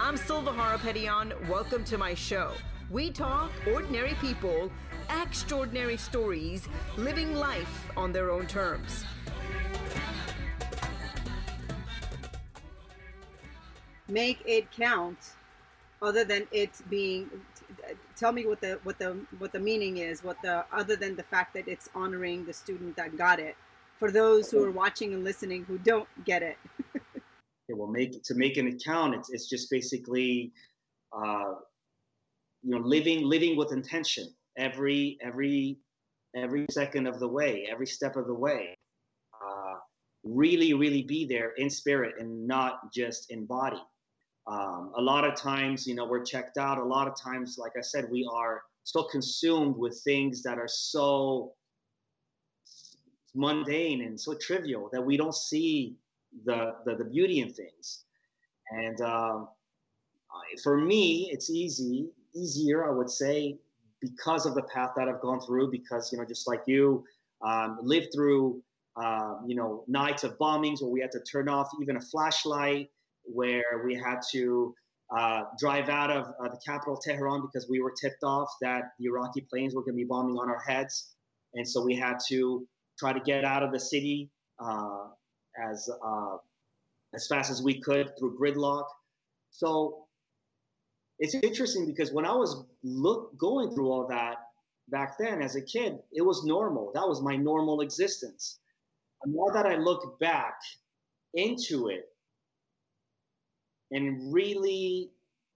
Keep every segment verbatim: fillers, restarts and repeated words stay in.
I'm Silva Harapetian. Welcome to my show. We talk ordinary people, extraordinary stories, living life on their own terms. Make it count, other than it being. Tell me what the what the what the meaning is. What the other than the fact that it's honoring the student that got it. For those who are watching and listening who don't get it. It will make to make an account. It's it's just basically, uh, you know, living living with intention every every every second of the way, every step of the way. Uh, really, really be there in spirit and not just in body. Um, a lot of times, you know, we're checked out. A lot of times, like I said, we are so consumed with things that are so mundane and so trivial that we don't see the the, the beauty in things. And um, for me, it's easy, easier, I would say, because of the path that I've gone through. Because, you know, just like you, um, lived through, uh, you know, nights of bombings where we had to turn off even a flashlight, where we had to uh, drive out of uh, the capital, Tehran, because we were tipped off that the Iraqi planes were going to be bombing on our heads. And so we had to try to get out of the city uh, as uh, as fast as we could through gridlock. So it's interesting because when I was look going through all that back then as a kid, it was normal. That was my normal existence. And now that I look back into it and really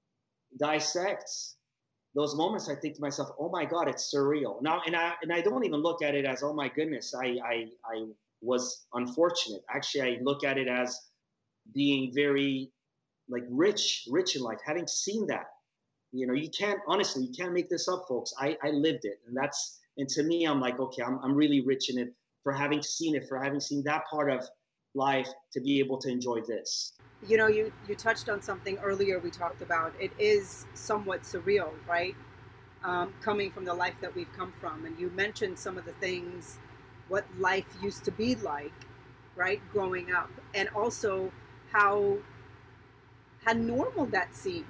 dissect those moments, I think to myself, oh my God, it's surreal. Now, and I and I don't even look at it as, oh my goodness, I I, I was unfortunate. Actually, I look at it as being very like rich, rich in life, having seen that. You know, you can't, honestly, you can't make this up, folks. I, I lived it. And that's, and to me, I'm like, okay, I'm, I'm really rich in it for having seen it, for having seen that part of life to be able to enjoy this. You know, you, you touched on something earlier we talked about. It is somewhat surreal, right? Um, coming from the life that we've come from. And you mentioned some of the things, what life used to be like, right, growing up. And also how, how normal that seemed.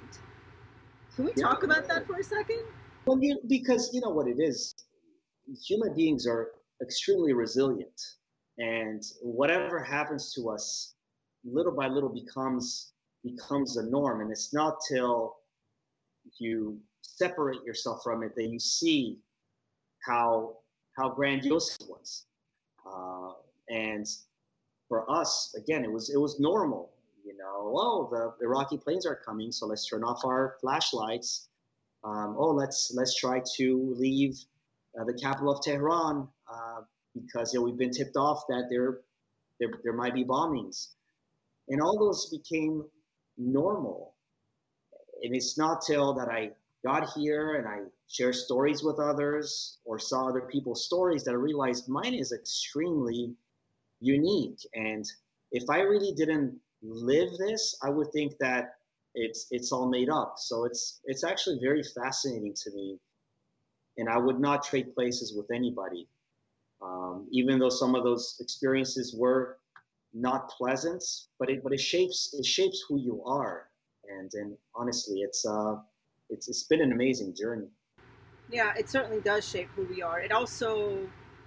Can we talk yeah. about that for a second? Well, you, because you know what it is. Human beings are extremely resilient. And whatever happens to us, little by little becomes becomes the norm. And it's not till you separate yourself from it that you see how how grandiose it was. Uh, and for us, again, it was it was normal. You know, oh, the Iraqi planes are coming, so let's turn off our flashlights. Um, oh, let's let's try to leave uh, the capital of Tehran uh, because you know, we've been tipped off that there, there there might be bombings. And all those became normal. And it's not till that I got here and I share stories with others or saw other people's stories that I realized mine is extremely unique. And if I really didn't live this, I would think that it's it's all made up. So it's it's actually very fascinating to me. And I would not trade places with anybody. Um, even though some of those experiences were not pleasant, but it but it shapes it shapes who you are, and and honestly, it's uh it's it's been an amazing journey. Yeah, it certainly does shape who we are. It also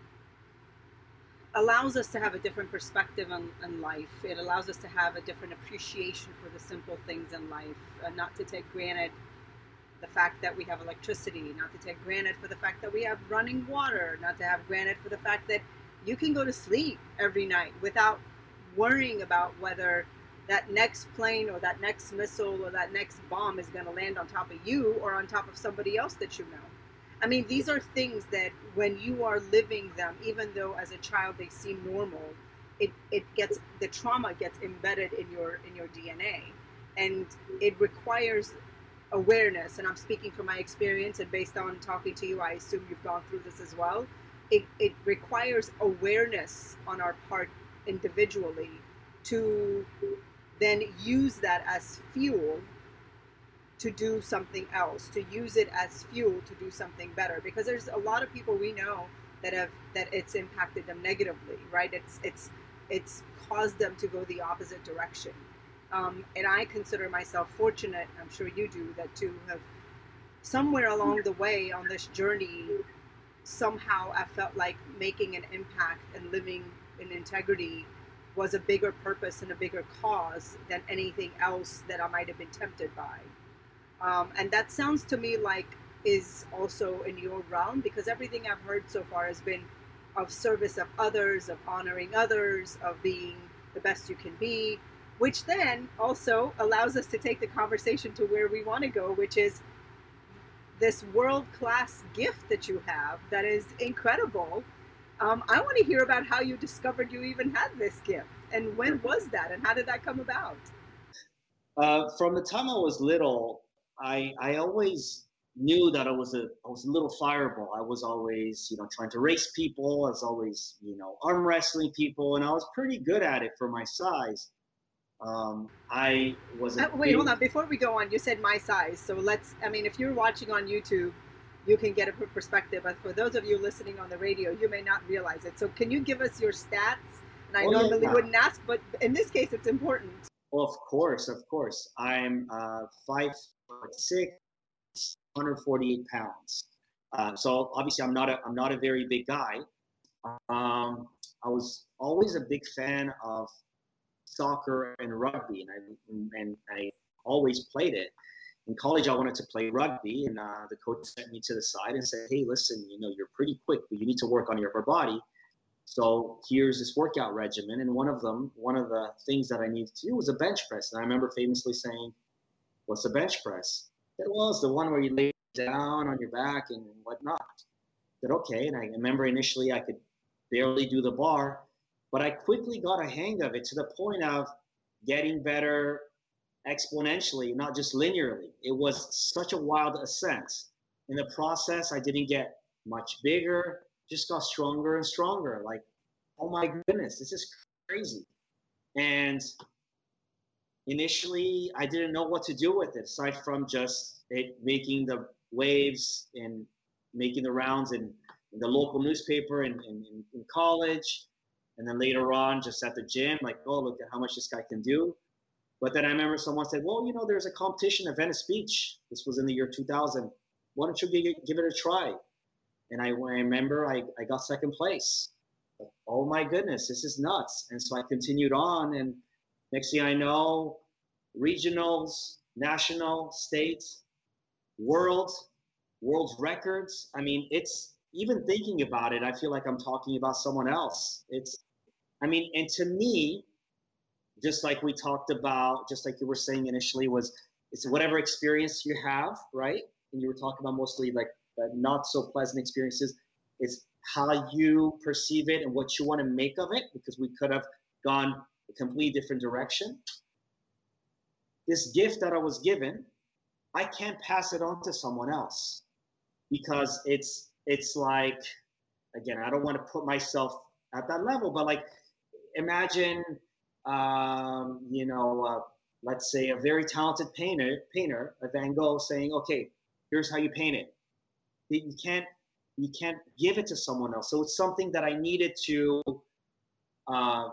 allows us to have a different perspective on, on life. It allows us to have a different appreciation for the simple things in life, uh, not to take granted the fact that we have electricity, not to take granted for the fact that we have running water, not to have granted for the fact that you can go to sleep every night without worrying about whether that next plane or that next missile or that next bomb is going to land on top of you or on top of somebody else that you know. I mean, these are things that when you are living them, even though as a child they seem normal, it, it gets, the trauma gets embedded in your in your D N A. And it requires awareness. And I'm speaking from my experience, and based on talking to you, I assume you've gone through this as well. It, it requires awareness on our part individually to then use that as fuel to do something else, to use it as fuel to do something better. Because there's a lot of people we know that have that it's impacted them negatively, right? It's it's it's caused them to go the opposite direction. Um, and I consider myself fortunate, I'm sure you do, that to have somewhere along the way on this journey, somehow I felt like making an impact and living in integrity was a bigger purpose and a bigger cause than anything else that I might have been tempted by. Um, and that sounds to me like is also in your realm, because everything I've heard so far has been of service of others, of honoring others, of being the best you can be, which then also allows us to take the conversation to where we want to go, which is this world-class gift that you have that is incredible. Um, I want to hear about how you discovered you even had this gift, and when was that, and how did that come about? Uh, from the time I was little, I I always knew that I was a I was a little fireball. I was always, you know, trying to race people. I was always, you know, arm wrestling people, and I was pretty good at it for my size. Um, I was. A Uh, wait, big, hold on. Before we go on, you said my size. So let's, I mean, if you're watching on YouTube, you can get a perspective. But for those of you listening on the radio, you may not realize it. So can you give us your stats? And I Oh, normally yeah. wouldn't ask, but in this case, it's important. Well, of course, of course. I'm uh, five foot six, one hundred forty-eight pounds. Uh, so obviously, I'm not a I'm not a very big guy. Um, I was always a big fan of soccer and rugby, and I and I always played it. In college, I wanted to play rugby, and uh, the coach sent me to the side and said, "Hey, listen, you know, you're pretty quick, but you need to work on your upper body. So here's this workout regimen." And one of them, one of the things that I needed to do was a bench press. And I remember famously saying, "What's a bench press?" I said, "Well, it's the one where you lay down on your back and whatnot." I said, "Okay." And I remember initially I could barely do the bar, but I quickly got a hang of it to the point of getting better exponentially, not just linearly. It was such a wild ascent. In the process, I didn't get much bigger, just got stronger and stronger. Like, oh my goodness, this is crazy. And initially, I didn't know what to do with it, aside from just it making the waves and making the rounds in, in the local newspaper and in, in, in college. And then later on, just at the gym, like, oh, look at how much this guy can do. But then I remember someone said, well, you know, there's a competition at Venice Beach. This was in the year two thousand. Why don't you give, give it a try? And I, I remember I, I got second place. Like, oh my goodness, this is nuts. And so I continued on, and next thing I know, regionals, national, state, world, world records. I mean, it's, even thinking about it, I feel like I'm talking about someone else. It's, I mean, and to me, just like we talked about, just like you were saying initially, was it's whatever experience you have, right? And you were talking about mostly like the not so pleasant experiences. It's how you perceive it and what you want to make of it, because we could have gone a completely different direction. This gift that I was given, I can't pass it on to someone else, because it's it's like, again, I don't want to put myself at that level, but like, imagine, um, you know, uh, let's say a very talented painter, painter, a Van Gogh, saying, "Okay, here's how you paint it." You can't, you can't give it to someone else. So it's something that I needed to uh,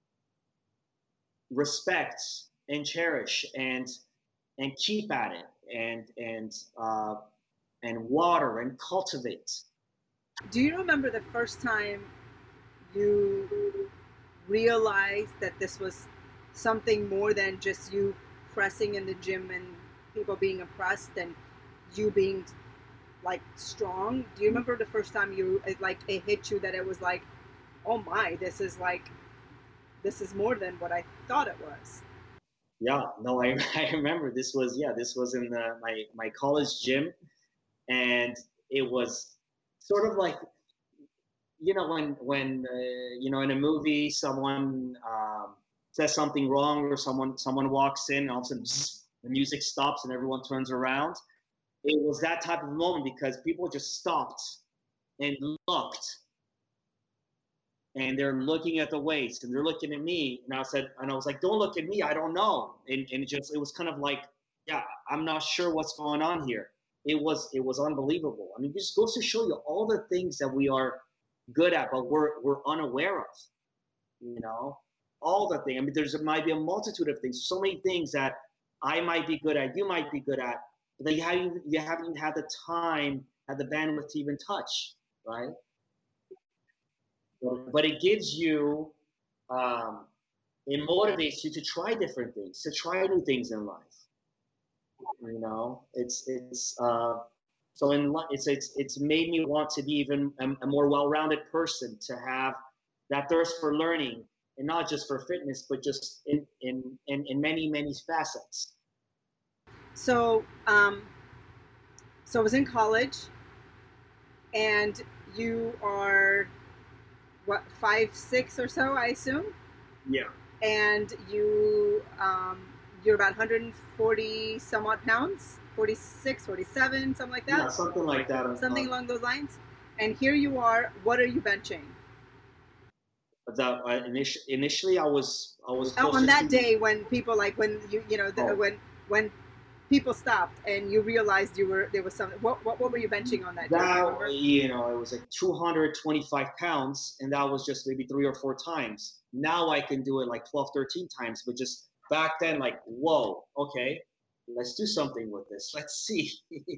respect and cherish and and keep at it and and uh, and water and cultivate. Do you remember the first time you realized that this was something more than just you pressing in the gym and people being impressed and you being like strong? Do you remember the first time you, like, it hit you that it was like, oh my, this is like, this is more than what I thought it was? Yeah, no, I, I remember this was, yeah, this was in the, my, my college gym, and it was sort of like, you know, when, when uh, you know, in a movie, someone um, says something wrong, or someone, someone walks in, and all of a sudden, bzz, the music stops and everyone turns around. It was that type of moment, because people just stopped and looked, and they're looking at the weights, and they're looking at me, and I said, and I was like, "Don't look at me, I don't know." And, and it just, it was kind of like, yeah, I'm not sure what's going on here. It was, it was unbelievable. I mean, it just goes to show you all the things that we are good at, but we're, we're unaware of, you know? all the things. I mean, there's there might be a multitude of things, so many things that I might be good at, you might be good at, but then you haven't you haven't even had the time, had the bandwidth to even touch, right? But it gives you, um, it motivates you to try different things, to try new things in life. You know, it's it's uh, so in it's it's it's made me want to be even a, a more well-rounded person, to have that thirst for learning, and not just for fitness, but just in in in, in many many facets. So, um, so I was in college, and you are what, five six or so, I assume. Yeah. And you um, you're about one hundred forty some odd pounds, forty-six, forty-seven, something like that. Yeah, something like that. Something along those lines. And here you are. What are you benching? That uh, initially, initially I was I was oh, on that to, day when people like when you you know the, oh. when when people stopped and you realized you were there was something. What what, what were you benching on that, that day? You know, it was like two hundred twenty-five pounds, and that was just maybe three or four times. Now I can do it like twelve, thirteen times, but just back then, like, whoa, okay, let's do something with this. Let's see.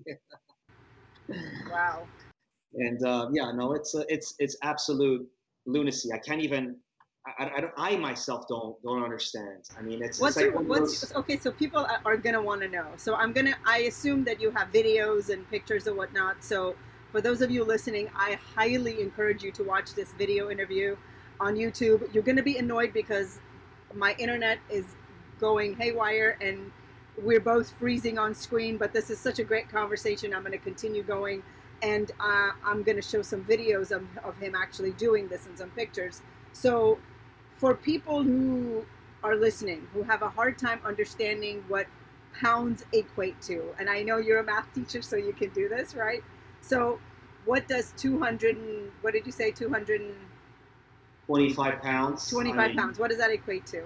Wow. And uh, yeah, no, it's uh, it's it's absolute lunacy. I can't even. I, I, don't, I myself don't don't understand. I mean, it's, what's, it's like your, what's those... okay. So people are gonna want to know. So I'm gonna. I assume that you have videos and pictures and whatnot. So for those of you listening, I highly encourage you to watch this video interview on YouTube. You're gonna be annoyed because my internet is going haywire and we're both freezing on screen. But this is such a great conversation. I'm gonna continue going, and uh, I'm gonna show some videos of, of him actually doing this and some pictures. So for people who are listening, who have a hard time understanding what pounds equate to, and I know you're a math teacher, so you can do this, right? So what does two hundred, and, what did you say, two hundred twenty-five pounds? twenty-five I mean, pounds. What does that equate to?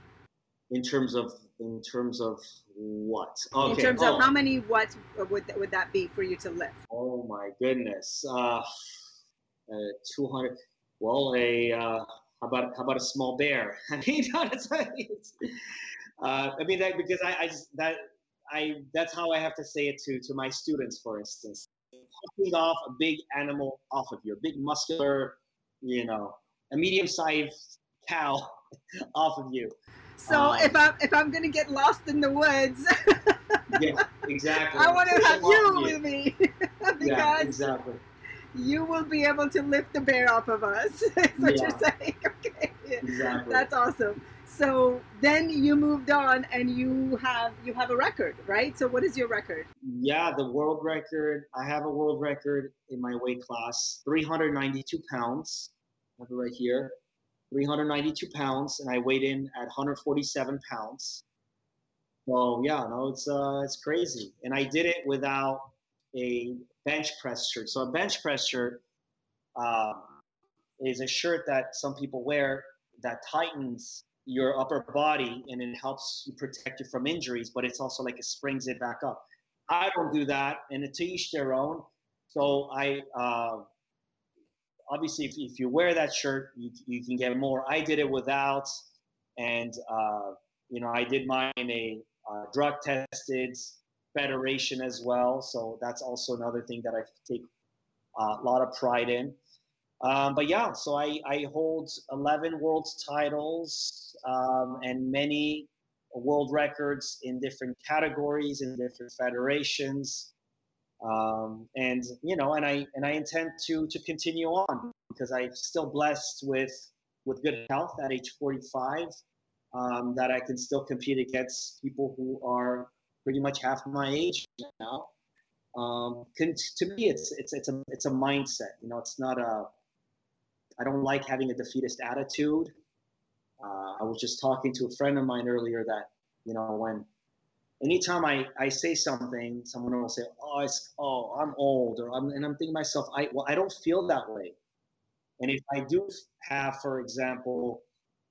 In terms of, in terms of what? Okay. In terms oh. of how many watts would, would that be for you to lift? Oh my goodness. Uh, uh, two hundred, well, a, uh, How about how about a small bear? I mean, honestly, uh, I mean that because I, I just that I that's how I have to say it to to my students, for instance, pushing off a big animal off of you, a big muscular, you know, a medium-sized cow off of you. So um, if I'm if I'm gonna get lost in the woods, yeah, exactly. I want to have you with me because yeah, exactly. You will be able to lift the bear off of us. That's what yeah. you're saying. Okay. Exactly. That's awesome. So then you moved on and you have you have a record, right? So what is your record? Yeah, the world record. I have a world record in my weight class, three hundred ninety-two pounds. I have it right here. three hundred ninety-two pounds, and I weighed in at one hundred forty-seven pounds. So yeah, no, it's uh it's crazy. And I did it without a bench press shirt. So a bench press shirt uh, is a shirt that some people wear that tightens your upper body and it helps you protect you from injuries, but it's also like it springs it back up. I don't do that, and to each their own. So I uh, obviously, if, if you wear that shirt, you, you can get more. I did it without, and uh, you know, I did mine in a uh, drug tested federation as well, so that's also another thing that I take uh, a lot of pride in. Um, but yeah, so I, I hold eleven world titles um, and many world records in different categories, in different federations, um, and you know, and I and I intend to to continue on because I'm still blessed with with good health at age forty-five, um, that I can still compete against people who are pretty much half my age now. Um, can, to me, it's it's it's a it's a mindset. You know, it's not a. I don't like having a defeatist attitude. Uh, I was just talking to a friend of mine earlier that, you know, when anytime I, I say something, someone will say, "Oh, it's oh I'm old," or I'm, and I'm thinking to myself, I well I don't feel that way. And if I do have, for example,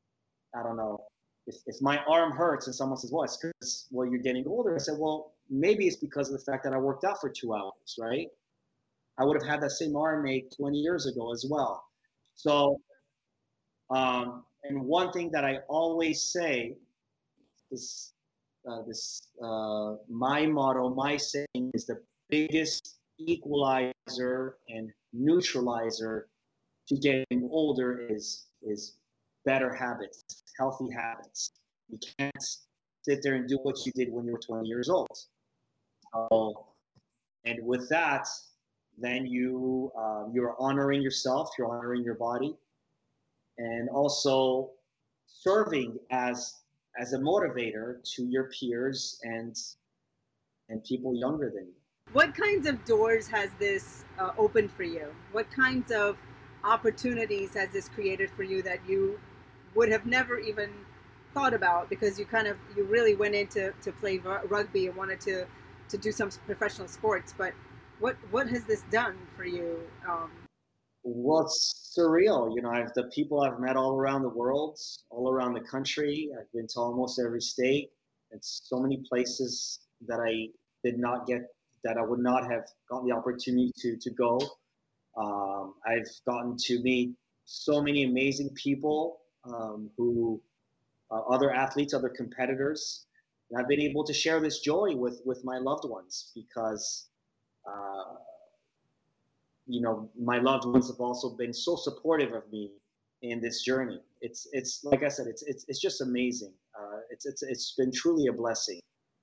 I don't know. If, if my arm hurts and someone says, well, it's because, well, you're getting older. I said, well, maybe it's because of the fact that I worked out for two hours, right? I would have had that same arm ache twenty years ago as well. So, um, and one thing that I always say is uh, this, uh, my motto, my saying is the biggest equalizer and neutralizer to getting older is, is better habits, healthy habits. You can't sit there and do what you did when you were twenty years old. So, and with that, then you, uh, you're honoring yourself, you're honoring your body, and also serving as as a motivator to your peers and and people younger than you. What kinds of doors has this uh, opened for you? What kinds of opportunities has this created for you that you would have never even thought about, because you kind of you really went into to play rugby and wanted to to do some professional sports, but what what has this done for you? Um, Well, it's surreal. You know, I've the people I've met all around the world, all around the country. I've been to almost every state. It's so many places that I did not get, that I would not have gotten the opportunity to to go. Um, I've gotten to meet so many amazing people, um, who, uh, other athletes, other competitors. And I've been able to share this joy with with my loved ones because. Uh, you know, my loved ones have also been so supportive of me in this journey. It's, it's like I said, it's, it's, it's just amazing. Uh, it's, it's, it's been truly a blessing.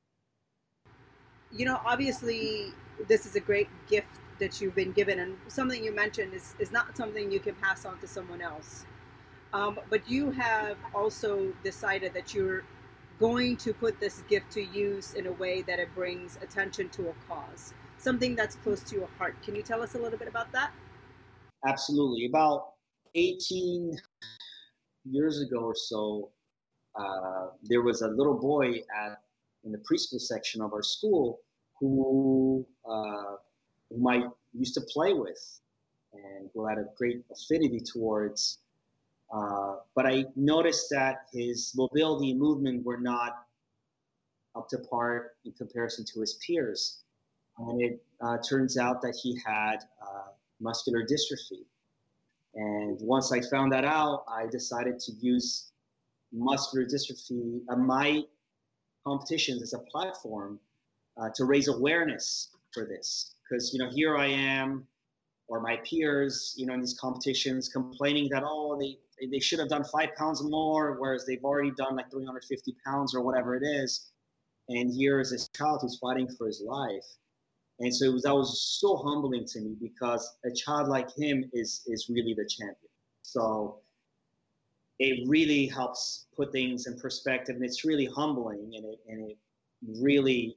You know, obviously, this is a great gift that you've been given, and something you mentioned is, is not something you can pass on to someone else. Um, but you have also decided that you're going to put this gift to use in a way that it brings attention to a cause. Something that's close to your heart. Can you tell us a little bit about that? Absolutely. About eighteen years ago or so, uh, there was a little boy at in the preschool section of our school who, uh, whom I used to play with and who had a great affinity towards. Uh, but I noticed that his mobility and movement were not up to par in comparison to his peers. And it uh, turns out that he had uh, muscular dystrophy. And once I found that out, I decided to use muscular dystrophy, uh, my competitions, as a platform uh, to raise awareness for this. Because, you know, here I am, or my peers, you know, in these competitions complaining that, oh, they, they should have done five pounds more, whereas they've already done like three hundred fifty pounds or whatever it is. And here is this child who's fighting for his life. And so it was, that was so humbling to me, because a child like him is is really the champion. So it really helps put things in perspective, and it's really humbling, and it and it really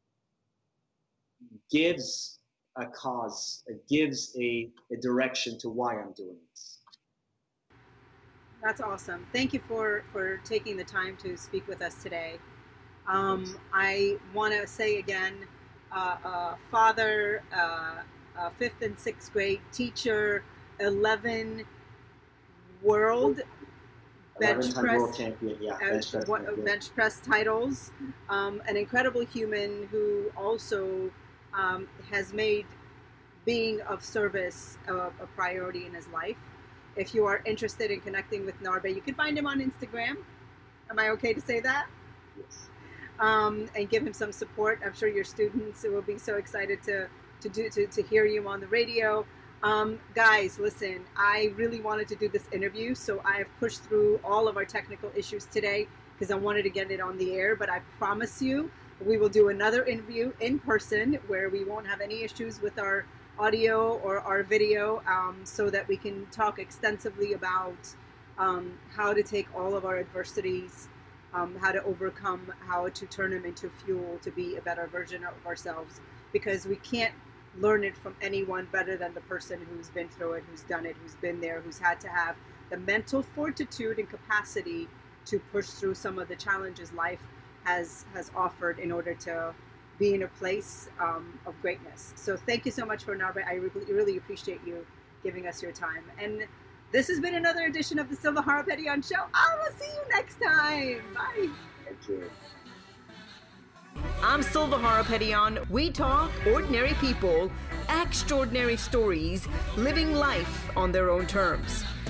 gives a cause, it gives a, a direction to why I'm doing this. That's awesome. Thank you for, for taking the time to speak with us today. Um, I want to say again, Uh, uh, father, uh, uh, fifth and sixth grade teacher, eleven world bench press, world champion, yeah, uh, bench, press one, bench press titles, um, an incredible human who also um, has made being of service a, a priority in his life. If you are interested in connecting with Narbe, you can find him on Instagram. Am I okay to say that? Yes. Um, and give him some support. I'm sure your students will be so excited to to do to, to hear you on the radio. Um, guys, listen, I really wanted to do this interview, so I have pushed through all of our technical issues today because I wanted to get it on the air, but I promise you we will do another interview in person where we won't have any issues with our audio or our video, um, so that we can talk extensively about um, how to take all of our adversities, Um, how to overcome, how to turn them into fuel to be a better version of ourselves, because we can't learn it from anyone better than the person who's been through it, who's done it, who's been there, who's had to have the mental fortitude and capacity to push through some of the challenges life has has offered in order to be in a place um, of greatness. So thank you so much for Narbe. I really, really appreciate you giving us your time. And this has been another edition of the Silva Harapetian Show. I will see you next time. Bye. Thank you. I'm Silva Harapetian. We talk ordinary people, extraordinary stories, living life on their own terms.